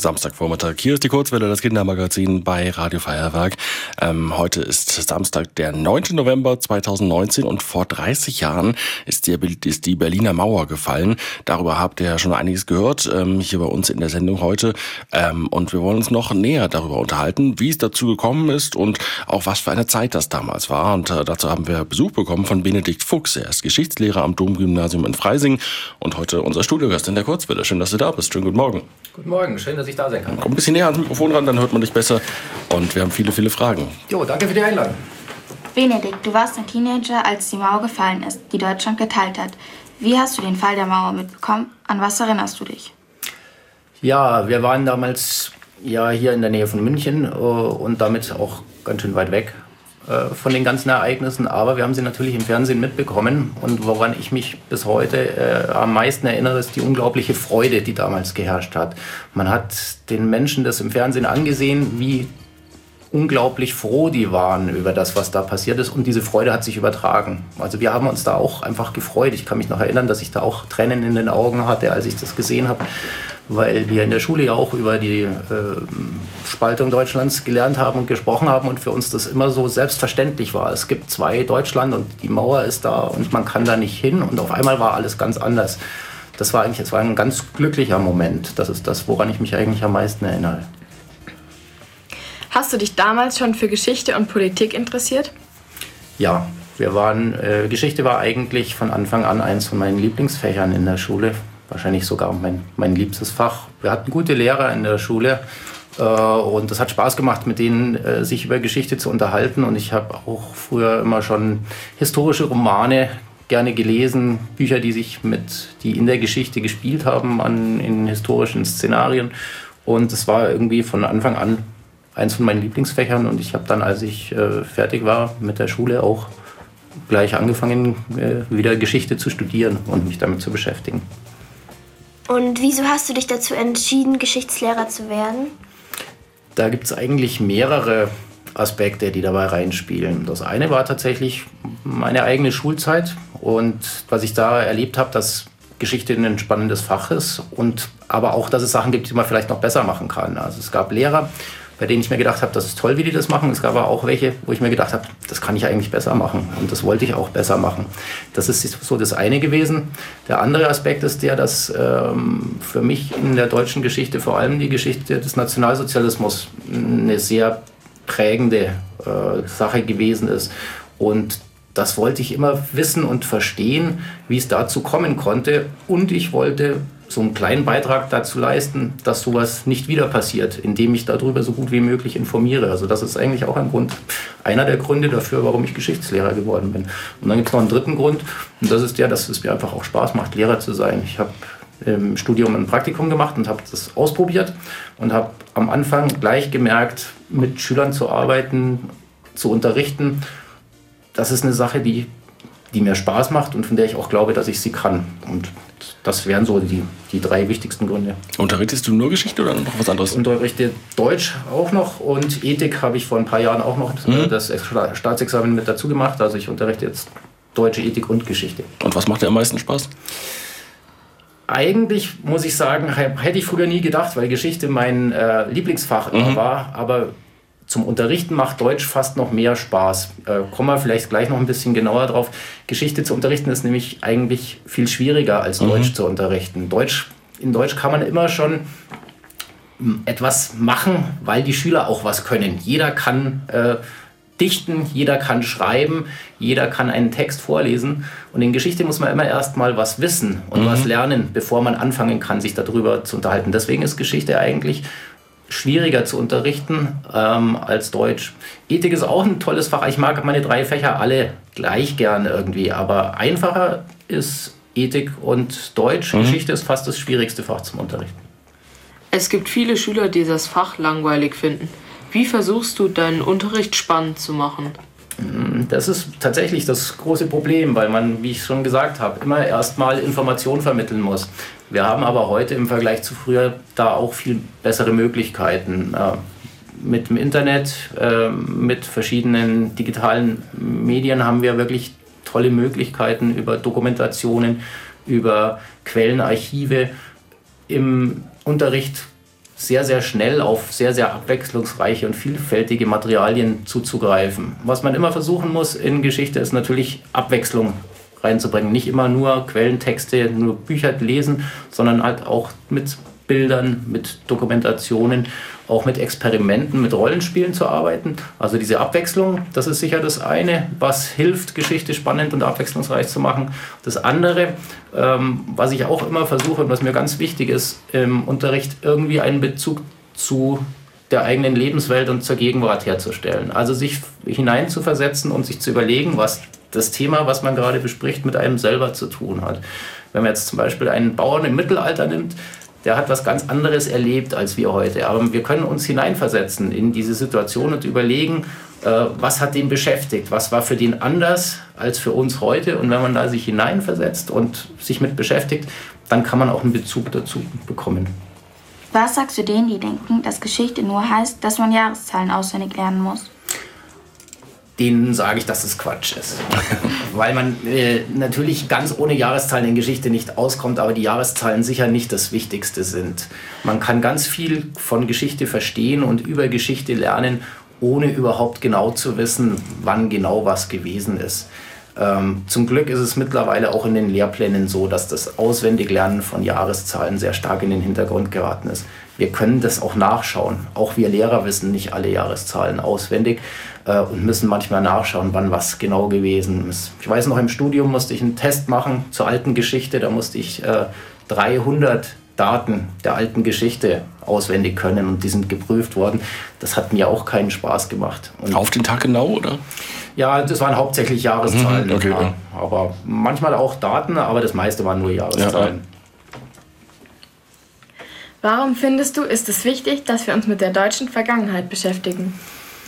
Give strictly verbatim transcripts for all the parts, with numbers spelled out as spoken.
Samstagvormittag. Hier ist die Kurzwelle, das Kindermagazin bei Radio Feuerwerk. Ähm, heute ist Samstag, der neunten November zweitausendneunzehn und vor dreißig Jahren ist die, ist die Berliner Mauer gefallen. Darüber habt ihr ja schon einiges gehört, ähm, hier bei uns in der Sendung heute. Ähm, und wir wollen uns noch näher darüber unterhalten, wie es dazu gekommen ist und auch was für eine Zeit das damals war. Und äh, dazu haben wir Besuch bekommen von Benedikt Fuchs. Er ist Geschichtslehrer am Domgymnasium in Freising und heute unser Studiogast in der Kurzwelle. Schön, dass du da bist. Schönen guten Morgen. Guten Morgen, schön, dass ich da sein kann. Komm ein bisschen näher ans Mikrofon ran, dann hört man dich besser. Und wir haben viele, viele Fragen. Jo, danke für die Einladung. Benedikt, du warst ein Teenager, als die Mauer gefallen ist, die Deutschland geteilt hat. Wie hast du den Fall der Mauer mitbekommen? An was erinnerst du dich? Ja, wir waren damals ja hier in der Nähe von München und damit auch ganz schön weit weg von den ganzen Ereignissen, aber wir haben sie natürlich im Fernsehen mitbekommen und woran ich mich bis heute äh, am meisten erinnere, ist die unglaubliche Freude, die damals geherrscht hat. Man hat den Menschen das im Fernsehen angesehen, wie unglaublich froh die waren über das, was da passiert ist, und diese Freude hat sich übertragen. Also wir haben uns da auch einfach gefreut. Ich kann mich noch erinnern, dass ich da auch Tränen in den Augen hatte, als ich das gesehen habe, weil wir in der Schule ja auch über die äh, Spaltung Deutschlands gelernt haben und gesprochen haben und für uns das immer so selbstverständlich war. Es gibt zwei Deutschland und die Mauer ist da und man kann da nicht hin, und auf einmal war alles ganz anders. Das war eigentlich das war ein ganz glücklicher Moment. Das ist das, woran ich mich eigentlich am meisten erinnere. Hast du dich damals schon für Geschichte und Politik interessiert? Ja, wir waren, äh, Geschichte war eigentlich von Anfang an eins von meinen Lieblingsfächern in der Schule. Wahrscheinlich sogar mein, mein liebstes Fach. Wir hatten gute Lehrer in der Schule äh, und es hat Spaß gemacht, mit denen äh, sich über Geschichte zu unterhalten. Und ich habe auch früher immer schon historische Romane gerne gelesen, Bücher, die sich mit, die in der Geschichte gespielt haben, an, in historischen Szenarien. Und es war irgendwie von Anfang an eins von meinen Lieblingsfächern. Und ich habe dann, als ich äh, fertig war mit der Schule, auch gleich angefangen, äh, wieder Geschichte zu studieren und mich damit zu beschäftigen. Und wieso hast du dich dazu entschieden, Geschichtslehrer zu werden? Da gibt es eigentlich mehrere Aspekte, die dabei reinspielen. Das eine war tatsächlich meine eigene Schulzeit und was ich da erlebt habe, dass Geschichte ein spannendes Fach ist, und aber auch, dass es Sachen gibt, die man vielleicht noch besser machen kann. Also es gab Lehrer, bei denen ich mir gedacht habe, das ist toll, wie die das machen. Es gab aber auch welche, wo ich mir gedacht habe, das kann ich eigentlich besser machen. Und das wollte ich auch besser machen. Das ist so das eine gewesen. Der andere Aspekt ist der, dass ähm, für mich in der deutschen Geschichte vor allem die Geschichte des Nationalsozialismus eine sehr prägende äh, Sache gewesen ist. Und das wollte ich immer wissen und verstehen, wie es dazu kommen konnte. Und ich wollte so einen kleinen Beitrag dazu leisten, dass sowas nicht wieder passiert, indem ich darüber so gut wie möglich informiere. Also das ist eigentlich auch ein Grund, einer der Gründe dafür, warum ich Geschichtslehrer geworden bin. Und dann gibt es noch einen dritten Grund, und das ist der, dass es mir einfach auch Spaß macht, Lehrer zu sein. Ich habe im Studium ein Praktikum gemacht und habe das ausprobiert und habe am Anfang gleich gemerkt, mit Schülern zu arbeiten, zu unterrichten, das ist eine Sache, die, die mir Spaß macht und von der ich auch glaube, dass ich sie kann. Und das wären so die, die drei wichtigsten Gründe. Unterrichtest du nur Geschichte oder noch was anderes? Ich unterrichte Deutsch auch noch, und Ethik habe ich vor ein paar Jahren auch noch mhm. das Staatsexamen mit dazu gemacht. Also ich unterrichte jetzt Deutsche Ethik und Geschichte. Und was macht dir am meisten Spaß? Eigentlich muss ich sagen, hätte ich früher nie gedacht, weil Geschichte mein äh, Lieblingsfach immer mhm. war, aber zum Unterrichten macht Deutsch fast noch mehr Spaß. Äh, kommen wir vielleicht gleich noch ein bisschen genauer drauf. Geschichte zu unterrichten ist nämlich eigentlich viel schwieriger als mhm. Deutsch zu unterrichten. Deutsch, in Deutsch kann man immer schon etwas machen, weil die Schüler auch was können. Jeder kann äh, dichten, jeder kann schreiben, jeder kann einen Text vorlesen. Und in Geschichte muss man immer erst mal was wissen und mhm. was lernen, bevor man anfangen kann, sich darüber zu unterhalten. Deswegen ist Geschichte eigentlich schwieriger zu unterrichten ähm, als Deutsch. Ethik ist auch ein tolles Fach. Ich mag meine drei Fächer alle gleich gern irgendwie, aber einfacher ist Ethik und Deutsch. Mhm. Geschichte ist fast das schwierigste Fach zum Unterrichten. Es gibt viele Schüler, die das Fach langweilig finden. Wie versuchst du, deinen Unterricht spannend zu machen? Das ist tatsächlich das große Problem, weil man, wie ich schon gesagt habe, immer erstmal Informationen vermitteln muss. Wir haben aber heute im Vergleich zu früher da auch viel bessere Möglichkeiten. Äh, mit dem Internet, äh, mit verschiedenen digitalen Medien haben wir wirklich tolle Möglichkeiten über Dokumentationen, über Quellenarchive im Unterricht sehr, sehr schnell auf sehr, sehr abwechslungsreiche und vielfältige Materialien zuzugreifen. Was man immer versuchen muss in Geschichte ist natürlich Abwechslung reinzubringen. Nicht immer nur Quellentexte, nur Bücher lesen, sondern halt auch mit Bildern, mit Dokumentationen, auch mit Experimenten, mit Rollenspielen zu arbeiten. Also diese Abwechslung, das ist sicher das eine, was hilft, Geschichte spannend und abwechslungsreich zu machen. Das andere, ähm, was ich auch immer versuche und was mir ganz wichtig ist, im Unterricht irgendwie einen Bezug zu der eigenen Lebenswelt und zur Gegenwart herzustellen. Also sich hineinzuversetzen und sich zu überlegen, was das Thema, was man gerade bespricht, mit einem selber zu tun hat. Wenn man jetzt zum Beispiel einen Bauern im Mittelalter nimmt, der hat was ganz anderes erlebt als wir heute. Aber wir können uns hineinversetzen in diese Situation und überlegen, äh, was hat den beschäftigt, was war für den anders als für uns heute. Und wenn man da sich hineinversetzt und sich mit beschäftigt, dann kann man auch einen Bezug dazu bekommen. Was sagst du denen, die denken, dass Geschichte nur heißt, dass man Jahreszahlen auswendig lernen muss? Denen sage ich, dass es Quatsch ist. Weil man äh, natürlich ganz ohne Jahreszahlen in Geschichte nicht auskommt, aber die Jahreszahlen sicher nicht das Wichtigste sind. Man kann ganz viel von Geschichte verstehen und über Geschichte lernen, ohne überhaupt genau zu wissen, wann genau was gewesen ist. Ähm, zum Glück ist es mittlerweile auch in den Lehrplänen so, dass das Auswendiglernen von Jahreszahlen sehr stark in den Hintergrund geraten ist. Wir können das auch nachschauen. Auch wir Lehrer wissen nicht alle Jahreszahlen auswendig äh, und müssen manchmal nachschauen, wann was genau gewesen ist. Ich weiß noch, im Studium musste ich einen Test machen zur alten Geschichte. Da musste ich äh, dreihundert Daten der alten Geschichte auswendig können und die sind geprüft worden. Das hat mir auch keinen Spaß gemacht. Und auf den Tag genau, oder? Ja, das waren hauptsächlich Jahreszahlen. Mhm, okay, ja. Ja. Aber manchmal auch Daten, aber das meiste waren nur Jahreszahlen. Ja, ja. Warum findest du, ist es wichtig, dass wir uns mit der deutschen Vergangenheit beschäftigen?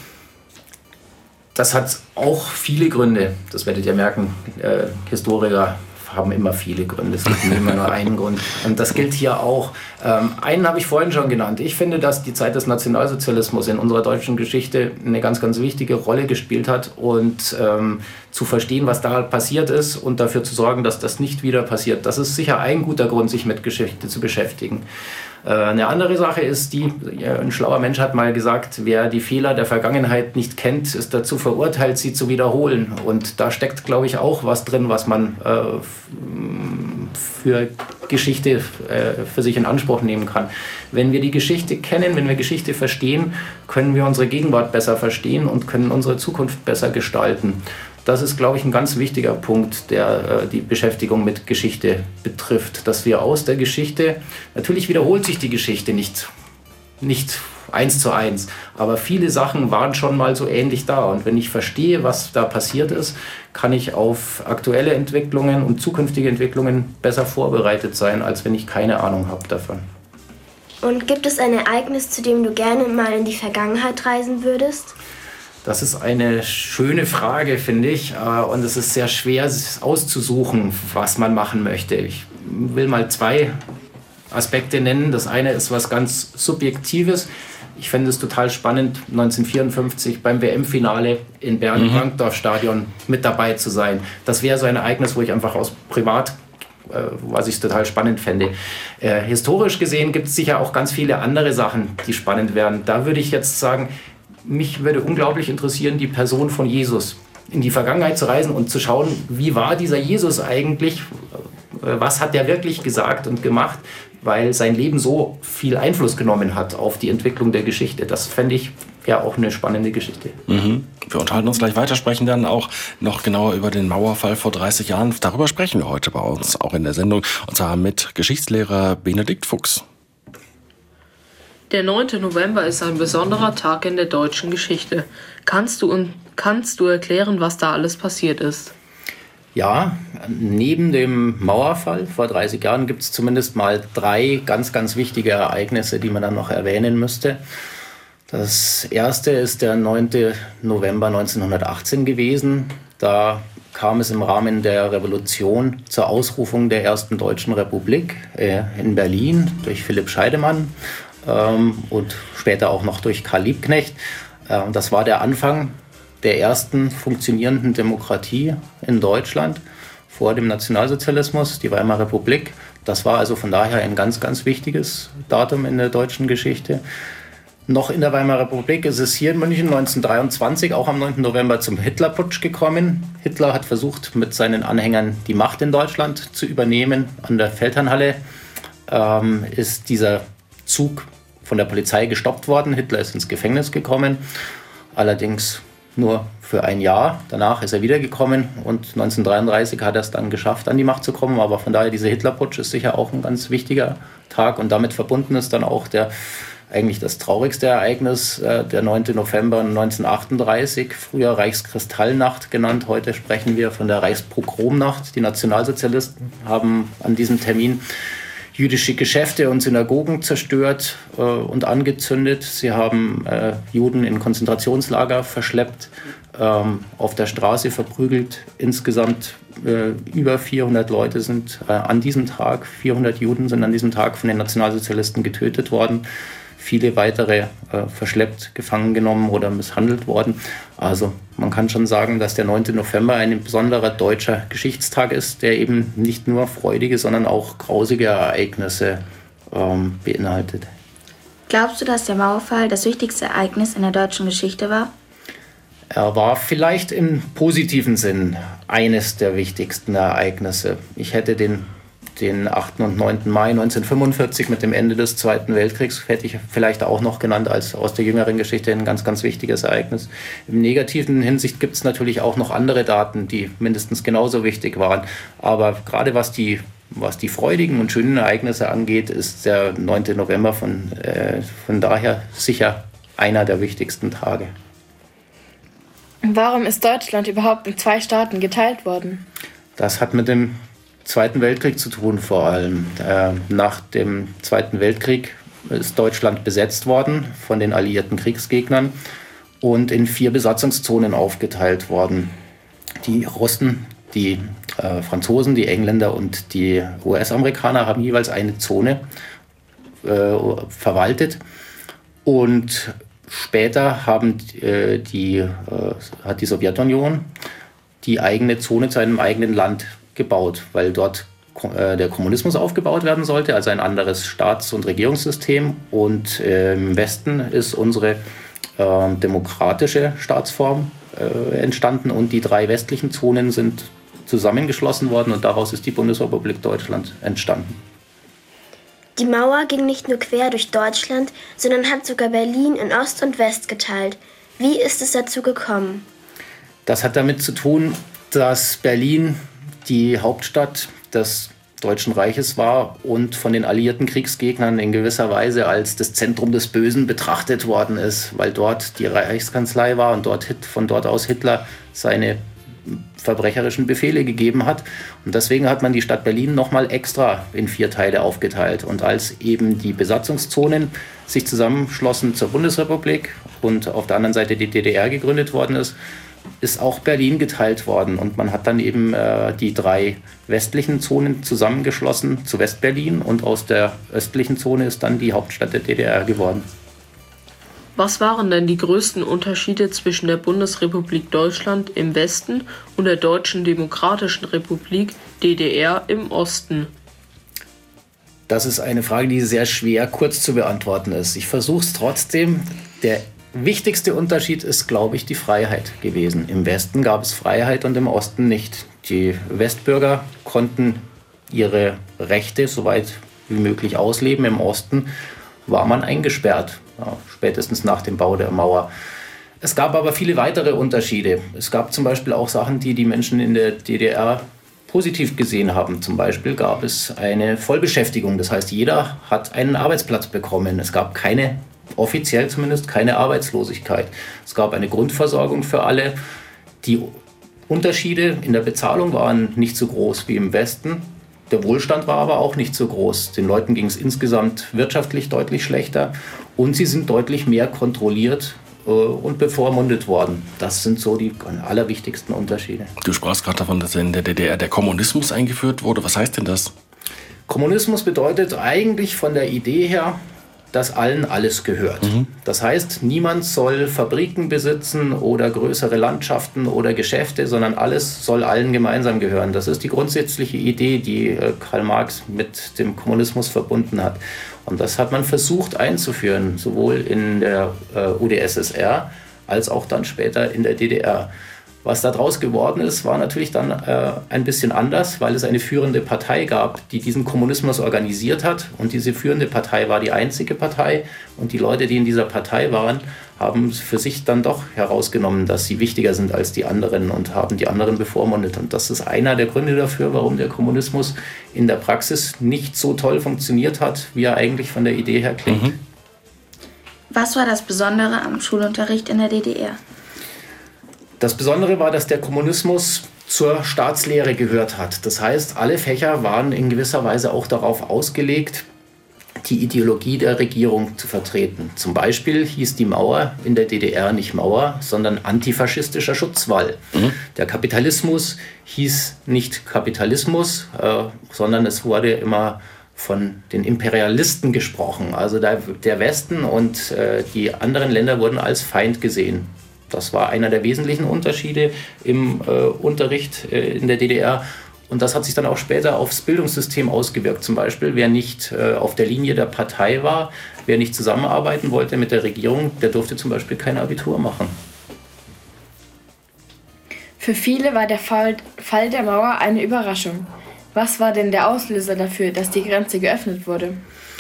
Das hat auch viele Gründe. Das werdet ihr merken. Äh, Historiker haben immer viele Gründe. Es gibt nicht immer nur einen Grund. Und das gilt hier auch. Ähm, einen habe ich vorhin schon genannt. Ich finde, dass die Zeit des Nationalsozialismus in unserer deutschen Geschichte eine ganz, ganz wichtige Rolle gespielt hat. Und ähm, zu verstehen, was da passiert ist und dafür zu sorgen, dass das nicht wieder passiert. Das ist sicher ein guter Grund, sich mit Geschichte zu beschäftigen. Eine andere Sache ist die, ein schlauer Mensch hat mal gesagt, wer die Fehler der Vergangenheit nicht kennt, ist dazu verurteilt, sie zu wiederholen. Und da steckt, glaube ich, auch was drin, was man äh, für Geschichte äh, für sich in Anspruch nehmen kann. Wenn wir die Geschichte kennen, wenn wir Geschichte verstehen, können wir unsere Gegenwart besser verstehen und können unsere Zukunft besser gestalten. Das ist, glaube ich, ein ganz wichtiger Punkt, der äh, die Beschäftigung mit Geschichte betrifft. Dass wir aus der Geschichte, natürlich wiederholt sich die Geschichte nicht, nicht eins zu eins, aber viele Sachen waren schon mal so ähnlich da. Und wenn ich verstehe, was da passiert ist, kann ich auf aktuelle Entwicklungen und zukünftige Entwicklungen besser vorbereitet sein, als wenn ich keine Ahnung habe davon. Und gibt es ein Ereignis, zu dem du gerne mal in die Vergangenheit reisen würdest? Das ist eine schöne Frage, finde ich. Und es ist sehr schwer auszusuchen, was man machen möchte. Ich will mal zwei Aspekte nennen. Das eine ist was ganz Subjektives. Ich fände es total spannend, neunzehnhundertvierundfünfzig beim W M-Finale in Bern im mhm. Wankdorf-Stadion mit dabei zu sein. Das wäre so ein Ereignis, wo ich einfach aus privat, äh, was ich total spannend fände. Äh, historisch gesehen gibt es sicher auch ganz viele andere Sachen, die spannend wären. Da würde ich jetzt sagen, mich würde unglaublich interessieren, die Person von Jesus, in die Vergangenheit zu reisen und zu schauen, wie war dieser Jesus eigentlich, was hat er wirklich gesagt und gemacht, weil sein Leben so viel Einfluss genommen hat auf die Entwicklung der Geschichte. Das fände ich ja auch eine spannende Geschichte. Mhm. Wir unterhalten uns gleich weiter, sprechen dann auch noch genauer über den Mauerfall vor dreißig Jahren. Darüber sprechen wir heute bei uns, auch in der Sendung, und zwar mit Geschichtslehrer Benedikt Fuchs. Der neunte November ist ein besonderer Tag in der deutschen Geschichte. Kannst du, und, kannst du erklären, was da alles passiert ist? Ja, neben dem Mauerfall vor dreißig Jahren gibt es zumindest mal drei ganz, ganz wichtige Ereignisse, die man dann noch erwähnen müsste. Das erste ist der neunte November neunzehnhundertachtzehn gewesen. Da kam es im Rahmen der Revolution zur Ausrufung der ersten Deutschen Republik äh, in Berlin durch Philipp Scheidemann. Und später auch noch durch Karl Liebknecht. Und das war der Anfang der ersten funktionierenden Demokratie in Deutschland vor dem Nationalsozialismus, die Weimarer Republik. Das war also von daher ein ganz, ganz wichtiges Datum in der deutschen Geschichte. Noch in der Weimarer Republik ist es hier in München neunzehnhundertdreiundzwanzig, auch am neunten November, zum Hitlerputsch gekommen. Hitler hat versucht, mit seinen Anhängern die Macht in Deutschland zu übernehmen. An der Feldherrnhalle ähm, ist dieser Zug von der Polizei gestoppt worden. Hitler ist ins Gefängnis gekommen, allerdings nur für ein Jahr. Danach ist er wiedergekommen und neunzehnhundertdreiunddreißig hat er es dann geschafft, an die Macht zu kommen. Aber von daher, dieser Hitlerputsch ist sicher auch ein ganz wichtiger Tag und damit verbunden ist dann auch der eigentlich das traurigste Ereignis, äh, der neunten November neunzehnhundertachtunddreißig, früher Reichskristallnacht genannt. Heute sprechen wir von der Reichspogromnacht. Die Nationalsozialisten haben an diesem Termin jüdische Geschäfte und Synagogen zerstört äh, und angezündet. Sie haben äh, Juden in Konzentrationslager verschleppt, ähm, auf der Straße verprügelt. Insgesamt äh, über vierhundert Leute sind äh, an diesem Tag, vierhundert Juden sind an diesem Tag von den Nationalsozialisten getötet worden. Viele weitere äh, verschleppt, gefangen genommen oder misshandelt worden. Also man kann schon sagen, dass der neunte November ein besonderer deutscher Geschichtstag ist, der eben nicht nur freudige, sondern auch grausige Ereignisse ähm, beinhaltet. Glaubst du, dass der Mauerfall das wichtigste Ereignis in der deutschen Geschichte war? Er war vielleicht im positiven Sinn eines der wichtigsten Ereignisse. Ich hätte den Den achten und neunten Mai neunzehnhundertfünfundvierzig mit dem Ende des Zweiten Weltkriegs hätte ich vielleicht auch noch genannt als aus der jüngeren Geschichte ein ganz, ganz wichtiges Ereignis. Im negativen Hinsicht gibt es natürlich auch noch andere Daten, die mindestens genauso wichtig waren. Aber gerade was die, was die freudigen und schönen Ereignisse angeht, ist der neunte November von, äh, von daher sicher einer der wichtigsten Tage. Warum ist Deutschland überhaupt in zwei Staaten geteilt worden? Das hat mit dem Zweiten Weltkrieg zu tun vor allem. Äh, nach dem Zweiten Weltkrieg ist Deutschland besetzt worden von den alliierten Kriegsgegnern und in vier Besatzungszonen aufgeteilt worden. Die Russen, die äh, Franzosen, die Engländer und die U S-Amerikaner haben jeweils eine Zone äh, verwaltet und später haben äh, die, äh, hat die Sowjetunion die eigene Zone zu einem eigenen Land gebaut, weil dort äh, der Kommunismus aufgebaut werden sollte, also ein anderes Staats- und Regierungssystem. Und äh, im Westen ist unsere äh, demokratische Staatsform äh, entstanden und die drei westlichen Zonen sind zusammengeschlossen worden und daraus ist die Bundesrepublik Deutschland entstanden. Die Mauer ging nicht nur quer durch Deutschland, sondern hat sogar Berlin in Ost und West geteilt. Wie ist es dazu gekommen? Das hat damit zu tun, dass Berlin die Hauptstadt des Deutschen Reiches war und von den alliierten Kriegsgegnern in gewisser Weise als das Zentrum des Bösen betrachtet worden ist, weil dort die Reichskanzlei war und dort, von dort aus Hitler seine verbrecherischen Befehle gegeben hat. Und deswegen hat man die Stadt Berlin nochmal extra in vier Teile aufgeteilt. Und als eben die Besatzungszonen sich zusammenschlossen zur Bundesrepublik und auf der anderen Seite die D D R gegründet worden ist, ist auch Berlin geteilt worden und man hat dann eben äh, die drei westlichen Zonen zusammengeschlossen zu Westberlin und aus der östlichen Zone ist dann die Hauptstadt der D D R geworden. Was waren denn die größten Unterschiede zwischen der Bundesrepublik Deutschland im Westen und der Deutschen Demokratischen Republik D D R im Osten? Das ist eine Frage, die sehr schwer kurz zu beantworten ist. Ich versuche es trotzdem. Der wichtigste Unterschied ist, glaube ich, die Freiheit gewesen. Im Westen gab es Freiheit und im Osten nicht. Die Westbürger konnten ihre Rechte so weit wie möglich ausleben. Im Osten war man eingesperrt, ja, spätestens nach dem Bau der Mauer. Es gab aber viele weitere Unterschiede. Es gab zum Beispiel auch Sachen, die die Menschen in der D D R positiv gesehen haben. Zum Beispiel gab es eine Vollbeschäftigung. Das heißt, jeder hat einen Arbeitsplatz bekommen. Es gab keine offiziell zumindest keine Arbeitslosigkeit. Es gab eine Grundversorgung für alle. Die Unterschiede in der Bezahlung waren nicht so groß wie im Westen. Der Wohlstand war aber auch nicht so groß. Den Leuten ging es insgesamt wirtschaftlich deutlich schlechter und sie sind deutlich mehr kontrolliert äh, und bevormundet worden. Das sind so die allerwichtigsten Unterschiede. Du sprachst gerade davon, dass in der D D R der Kommunismus eingeführt wurde. Was heißt denn das? Kommunismus bedeutet eigentlich von der Idee her, dass allen alles gehört. Mhm. Das heißt, niemand soll Fabriken besitzen oder größere Landschaften oder Geschäfte, sondern alles soll allen gemeinsam gehören. Das ist die grundsätzliche Idee, die Karl Marx mit dem Kommunismus verbunden hat. Und das hat man versucht einzuführen, sowohl in der äh, U d S S R als auch dann später in der D D R. Was daraus geworden ist, war natürlich dann äh, ein bisschen anders, weil es eine führende Partei gab, die diesen Kommunismus organisiert hat. Und diese führende Partei war die einzige Partei. Und die Leute, die in dieser Partei waren, haben für sich dann doch herausgenommen, dass sie wichtiger sind als die anderen und haben die anderen bevormundet. Und das ist einer der Gründe dafür, warum der Kommunismus in der Praxis nicht so toll funktioniert hat, wie er eigentlich von der Idee her klingt. Mhm. Was war das Besondere am Schulunterricht in der D D R? Das Besondere war, dass der Kommunismus zur Staatslehre gehört hat. Das heißt, alle Fächer waren in gewisser Weise auch darauf ausgelegt, die Ideologie der Regierung zu vertreten. Zum Beispiel hieß die Mauer in der D D R nicht Mauer, sondern antifaschistischer Schutzwall. Mhm. Der Kapitalismus hieß nicht Kapitalismus, äh, sondern es wurde immer von den Imperialisten gesprochen. Also der, der Westen und äh, die anderen Länder wurden als Feind gesehen. Das war einer der wesentlichen Unterschiede im äh, Unterricht äh, in der D D R. Und das hat sich dann auch später aufs Bildungssystem ausgewirkt. Zum Beispiel, wer nicht äh, auf der Linie der Partei war, wer nicht zusammenarbeiten wollte mit der Regierung, der durfte zum Beispiel kein Abitur machen. Für viele war der Fall, Fall der Mauer eine Überraschung. Was war denn der Auslöser dafür, dass die Grenze geöffnet wurde?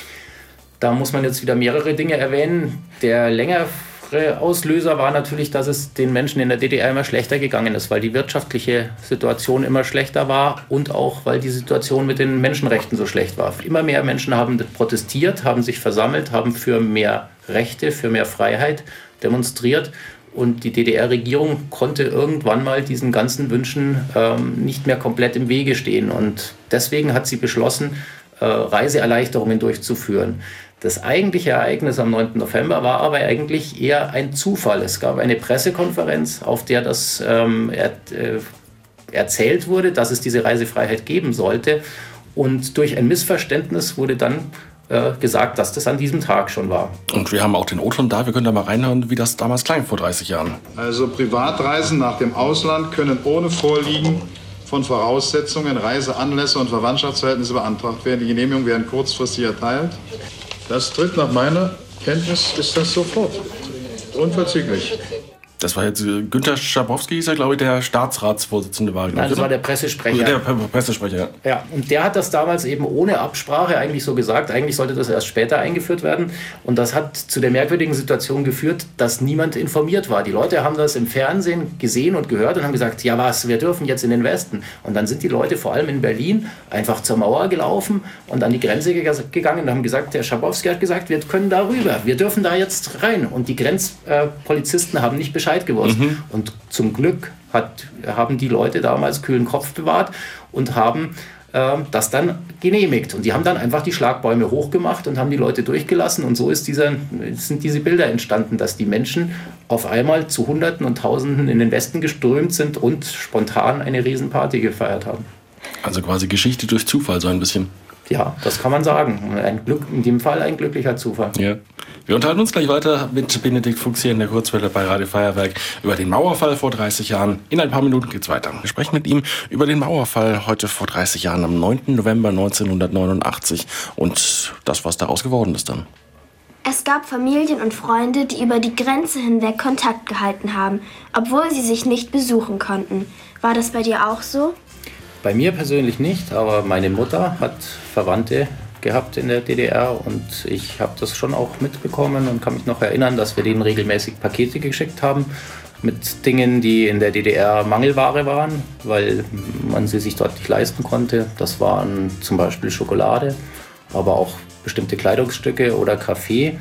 Da muss man jetzt wieder mehrere Dinge erwähnen. Der länger Auslöser war natürlich, dass es den Menschen in der D D R immer schlechter gegangen ist, weil die wirtschaftliche Situation immer schlechter war und auch, weil die Situation mit den Menschenrechten so schlecht war. Immer mehr Menschen haben protestiert, haben sich versammelt, haben für mehr Rechte, für mehr Freiheit demonstriert und die D D R-Regierung konnte irgendwann mal diesen ganzen Wünschen ähm, nicht mehr komplett im Wege stehen und deswegen hat sie beschlossen, äh, Reiseerleichterungen durchzuführen. Das eigentliche Ereignis am neunten November war aber eigentlich eher ein Zufall. Es gab eine Pressekonferenz, auf der das ähm, er, äh, erzählt wurde, dass es diese Reisefreiheit geben sollte. Und durch ein Missverständnis wurde dann äh, gesagt, dass das an diesem Tag schon war. Und wir haben auch den O-Ton da. Wir können da mal reinhören, wie das damals klang vor dreißig Jahren. Also Privatreisen nach dem Ausland können ohne Vorliegen von Voraussetzungen, Reiseanlässe und Verwandtschaftsverhältnisse beantragt werden. Die Genehmigungen werden kurzfristig erteilt. Das tritt nach meiner Kenntnis, ist das sofort. Unverzüglich. Das war jetzt äh, Günter Schabowski, hieß er, glaube ich, der Staatsratsvorsitzende war. Nein, das war der Pressesprecher. Der Pressesprecher, ja. Ja, und der hat das damals eben ohne Absprache eigentlich so gesagt. Eigentlich sollte das erst später eingeführt werden. Und das hat zu der merkwürdigen Situation geführt, dass niemand informiert war. Die Leute haben das im Fernsehen gesehen und gehört und haben gesagt, ja was, wir dürfen jetzt in den Westen. Und dann sind die Leute vor allem in Berlin einfach zur Mauer gelaufen und an die Grenze gegangen und haben gesagt, der Schabowski hat gesagt, wir können da rüber, wir dürfen da jetzt rein. Und die Grenzpolizisten haben nicht Bescheid gewusst. Mhm. Und zum Glück hat, haben die Leute damals kühlen Kopf bewahrt und haben äh, das dann genehmigt. Und die haben dann einfach die Schlagbäume hochgemacht und haben die Leute durchgelassen. Und so ist dieser, sind diese Bilder entstanden, dass die Menschen auf einmal zu Hunderten und Tausenden in den Westen geströmt sind und spontan eine Riesenparty gefeiert haben. Also quasi Geschichte durch Zufall, so ein bisschen. Ja, das kann man sagen. Ein Glück, in dem Fall ein glücklicher Zufall. Ja. Wir unterhalten uns gleich weiter mit Benedikt Fuchs hier in der Kurzwelle bei Radio Feuerwerk über den Mauerfall vor dreißig Jahren. In ein paar Minuten geht's weiter. Wir sprechen mit ihm über den Mauerfall heute vor dreißig Jahren am neunten November neunzehnhundertneunundachtzig und das, was daraus geworden ist dann. Es gab Familien und Freunde, die über die Grenze hinweg Kontakt gehalten haben, obwohl sie sich nicht besuchen konnten. War das bei dir auch so? Bei mir persönlich nicht, aber meine Mutter hat Verwandte gehabt in der D D R und ich habe das schon auch mitbekommen und kann mich noch erinnern, dass wir denen regelmäßig Pakete geschickt haben mit Dingen, die in der D D R Mangelware waren, weil man sie sich dort nicht leisten konnte. Das waren zum Beispiel Schokolade, aber auch bestimmte Kleidungsstücke oder Kaffee.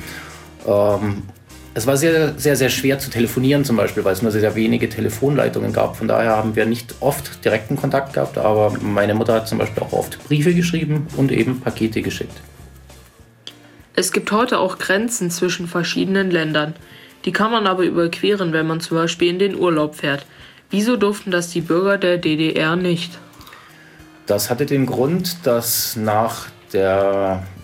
Ähm, Es war sehr, sehr, sehr schwer zu telefonieren zum Beispiel, weil es nur sehr, sehr wenige Telefonleitungen gab. Von daher haben wir nicht oft direkten Kontakt gehabt, aber meine Mutter hat zum Beispiel auch oft Briefe geschrieben und eben Pakete geschickt. Es gibt heute auch Grenzen zwischen verschiedenen Ländern. Die kann man aber überqueren, wenn man zum Beispiel in den Urlaub fährt. Wieso durften das die Bürger der D D R nicht? Das hatte den Grund, dass nach der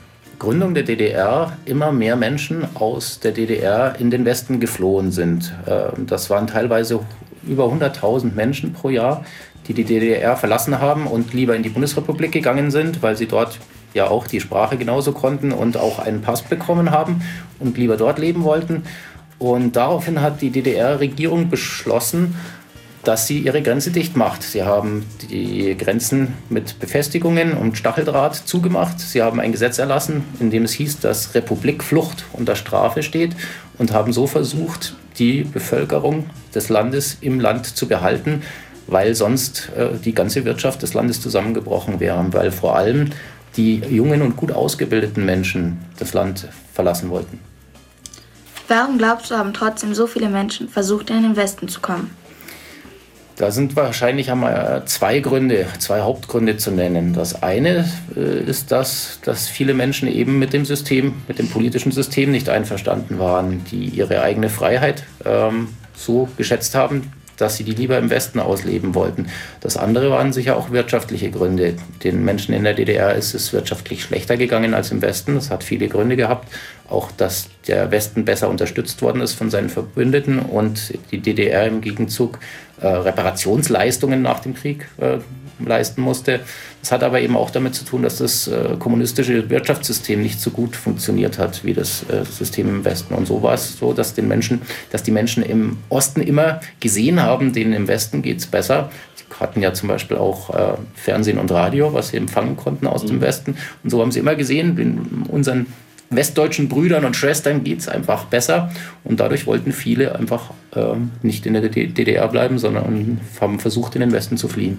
Gründung der D D R immer mehr Menschen aus der D D R in den Westen geflohen sind. Das waren teilweise über hunderttausend Menschen pro Jahr, die die D D R verlassen haben und lieber in die Bundesrepublik gegangen sind, weil sie dort ja auch die Sprache genauso konnten und auch einen Pass bekommen haben und lieber dort leben wollten. Und daraufhin hat die D D R-Regierung beschlossen, dass sie ihre Grenze dicht macht. Sie haben die Grenzen mit Befestigungen und Stacheldraht zugemacht. Sie haben ein Gesetz erlassen, in dem es hieß, dass Republikflucht unter Strafe steht und haben so versucht, die Bevölkerung des Landes im Land zu behalten, weil sonst äh, die ganze Wirtschaft des Landes zusammengebrochen wäre, weil vor allem die jungen und gut ausgebildeten Menschen das Land verlassen wollten. Warum glaubst du, haben trotzdem so viele Menschen versucht, in den Westen zu kommen? Da sind wahrscheinlich einmal zwei Gründe, zwei Hauptgründe zu nennen. Das eine äh, ist das, dass viele Menschen eben mit dem System, mit dem politischen System nicht einverstanden waren, die ihre eigene Freiheit ähm, so geschätzt haben, dass sie die lieber im Westen ausleben wollten. Das andere waren sicher auch wirtschaftliche Gründe. Den Menschen in der D D R ist es wirtschaftlich schlechter gegangen als im Westen. Das hat viele Gründe gehabt. Auch, dass der Westen besser unterstützt worden ist von seinen Verbündeten und die D D R im Gegenzug äh, Reparationsleistungen nach dem Krieg äh, leisten musste. Das hat aber eben auch damit zu tun, dass das äh, kommunistische Wirtschaftssystem nicht so gut funktioniert hat wie das äh, System im Westen. Und so war es so, dass, den Menschen, dass die Menschen im Osten immer gesehen haben, denen im Westen geht es besser. Sie hatten ja zum Beispiel auch äh, Fernsehen und Radio, was sie empfangen konnten aus mhm. dem Westen. Und so haben sie immer gesehen, in unseren westdeutschen Brüdern und Schwestern geht es einfach besser. Und dadurch wollten viele einfach äh, nicht in der D D R bleiben, sondern haben versucht, in den Westen zu fliehen.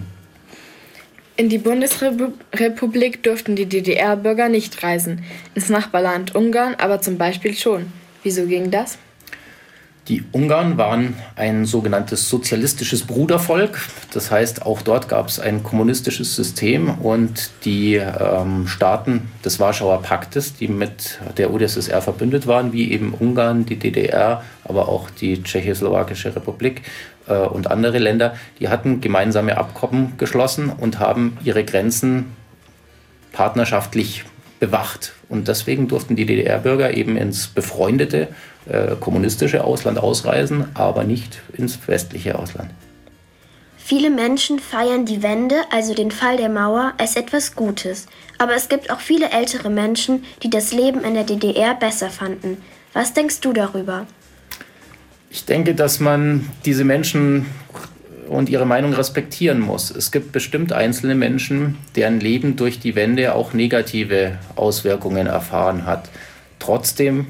In die Bundesrepublik durften die D D R-Bürger nicht reisen, ins Nachbarland Ungarn aber zum Beispiel schon. Wieso ging das? Die Ungarn waren ein sogenanntes sozialistisches Brudervolk. Das heißt, auch dort gab es ein kommunistisches System und die ähm, Staaten des Warschauer Paktes, die mit der U d S S R verbündet waren, wie eben Ungarn, die D D R, aber auch die Tschechoslowakische Republik äh, und andere Länder, die hatten gemeinsame Abkommen geschlossen und haben ihre Grenzen partnerschaftlich bewacht. Und deswegen durften die D D R-Bürger eben ins befreundete äh, kommunistische Ausland ausreisen, aber nicht ins westliche Ausland. Viele Menschen feiern die Wende, also den Fall der Mauer, als etwas Gutes. Aber es gibt auch viele ältere Menschen, die das Leben in der D D R besser fanden. Was denkst du darüber? Ich denke, dass man diese Menschen und ihre Meinung respektieren muss. Es gibt bestimmt einzelne Menschen, deren Leben durch die Wende auch negative Auswirkungen erfahren hat. Trotzdem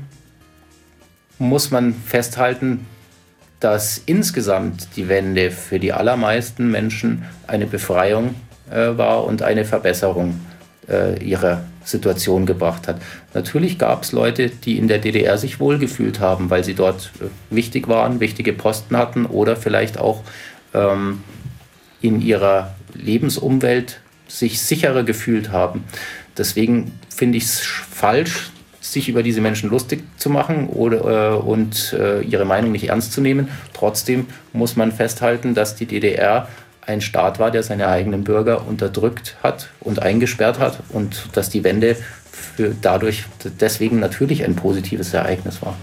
muss man festhalten, dass insgesamt die Wende für die allermeisten Menschen eine Befreiung äh, war und eine Verbesserung äh, ihrer Situation gebracht hat. Natürlich gab es Leute, die in der D D R sich wohlgefühlt haben, weil sie dort äh, wichtig waren, wichtige Posten hatten oder vielleicht auch ähm, in ihrer Lebensumwelt sich sicherer gefühlt haben. Deswegen finde ich es falsch, sich über diese Menschen lustig zu machen oder, äh, und äh, ihre Meinung nicht ernst zu nehmen. Trotzdem muss man festhalten, dass die D D R ein Staat war, der seine eigenen Bürger unterdrückt hat und eingesperrt hat und dass die Wende für dadurch deswegen natürlich ein positives Ereignis war.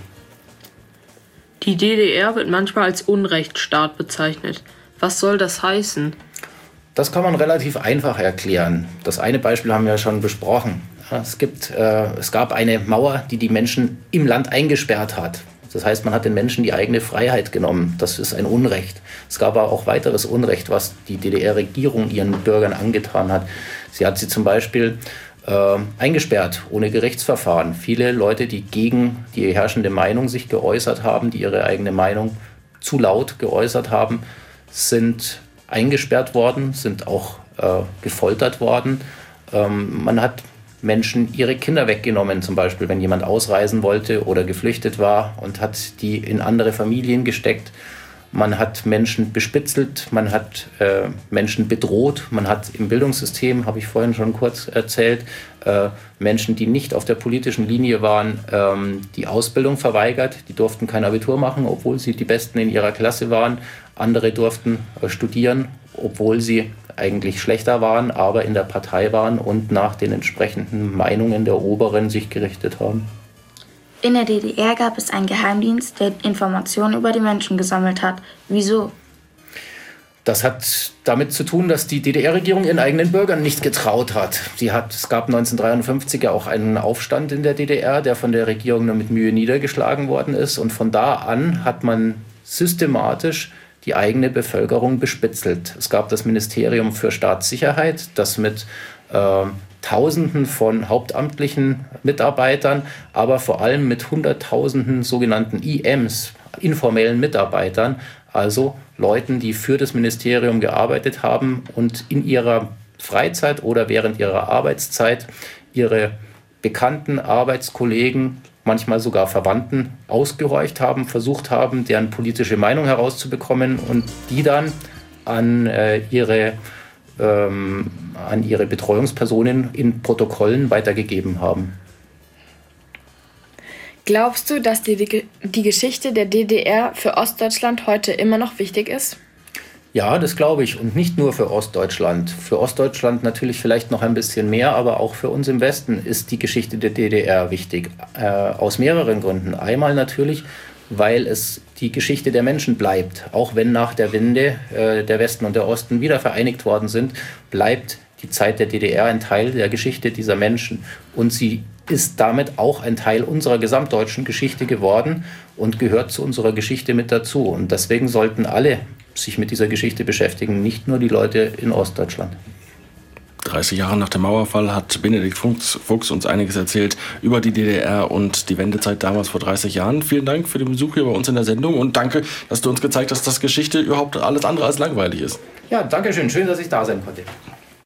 Die D D R wird manchmal als Unrechtsstaat bezeichnet. Was soll das heißen? Das kann man relativ einfach erklären. Das eine Beispiel haben wir ja schon besprochen. Es, gibt, äh, es gab eine Mauer, die die Menschen im Land eingesperrt hat. Das heißt, man hat den Menschen die eigene Freiheit genommen. Das ist ein Unrecht. Es gab aber auch weiteres Unrecht, was die D D R-Regierung ihren Bürgern angetan hat. Sie hat sie zum Beispiel äh, eingesperrt, ohne Gerichtsverfahren. Viele Leute, die gegen die herrschende Meinung sich geäußert haben, die ihre eigene Meinung zu laut geäußert haben, sind eingesperrt worden, sind auch äh, gefoltert worden. Ähm, man hat Menschen ihre Kinder weggenommen, zum Beispiel, wenn jemand ausreisen wollte oder geflüchtet war und hat die in andere Familien gesteckt. Man hat Menschen bespitzelt, man hat äh, Menschen bedroht, man hat im Bildungssystem, habe ich vorhin schon kurz erzählt, äh, Menschen, die nicht auf der politischen Linie waren, ähm, die Ausbildung verweigert. Die durften kein Abitur machen, obwohl sie die Besten in ihrer Klasse waren. Andere durften äh, studieren obwohl sie eigentlich schlechter waren, aber in der Partei waren und nach den entsprechenden Meinungen der Oberen sich gerichtet haben. In der D D R gab es einen Geheimdienst, der Informationen über die Menschen gesammelt hat. Wieso? Das hat damit zu tun, dass die D D R-Regierung ihren eigenen Bürgern nicht getraut hat. Sie hat es gab neunzehnhundertdreiundfünfzig ja auch einen Aufstand in der D D R, der von der Regierung nur mit Mühe niedergeschlagen worden ist. Und von da an hat man systematisch die eigene Bevölkerung bespitzelt. Es gab das Ministerium für Staatssicherheit, das mit äh, Tausenden von hauptamtlichen Mitarbeitern, aber vor allem mit Hunderttausenden sogenannten I Ms, informellen Mitarbeitern, also Leuten, die für das Ministerium gearbeitet haben und in ihrer Freizeit oder während ihrer Arbeitszeit ihre Bekannten, Arbeitskollegen, manchmal sogar Verwandten ausgehorcht haben, versucht haben, deren politische Meinung herauszubekommen und die dann an äh, ihre ähm, an ihre Betreuungspersonen in Protokollen weitergegeben haben. Glaubst du, dass die, die Geschichte der D D R für Ostdeutschland heute immer noch wichtig ist? Ja, das glaube ich. Und nicht nur für Ostdeutschland. Für Ostdeutschland natürlich vielleicht noch ein bisschen mehr, aber auch für uns im Westen ist die Geschichte der D D R wichtig. Äh, aus mehreren Gründen. Einmal natürlich, weil es die Geschichte der Menschen bleibt. Auch wenn nach der Wende äh, der Westen und der Osten wieder vereinigt worden sind, bleibt die Zeit der D D R ein Teil der Geschichte dieser Menschen. Und sie ist damit auch ein Teil unserer gesamtdeutschen Geschichte geworden und gehört zu unserer Geschichte mit dazu. Und deswegen sollten alle sich mit dieser Geschichte beschäftigen, nicht nur die Leute in Ostdeutschland. dreißig Jahre nach dem Mauerfall hat Benedikt Fuchs, Fuchs uns einiges erzählt über die D D R und die Wendezeit damals vor dreißig Jahren. Vielen Dank für den Besuch hier bei uns in der Sendung und danke, dass du uns gezeigt hast, dass Geschichte überhaupt alles andere als langweilig ist. Ja, danke schön. Schön, dass ich da sein konnte.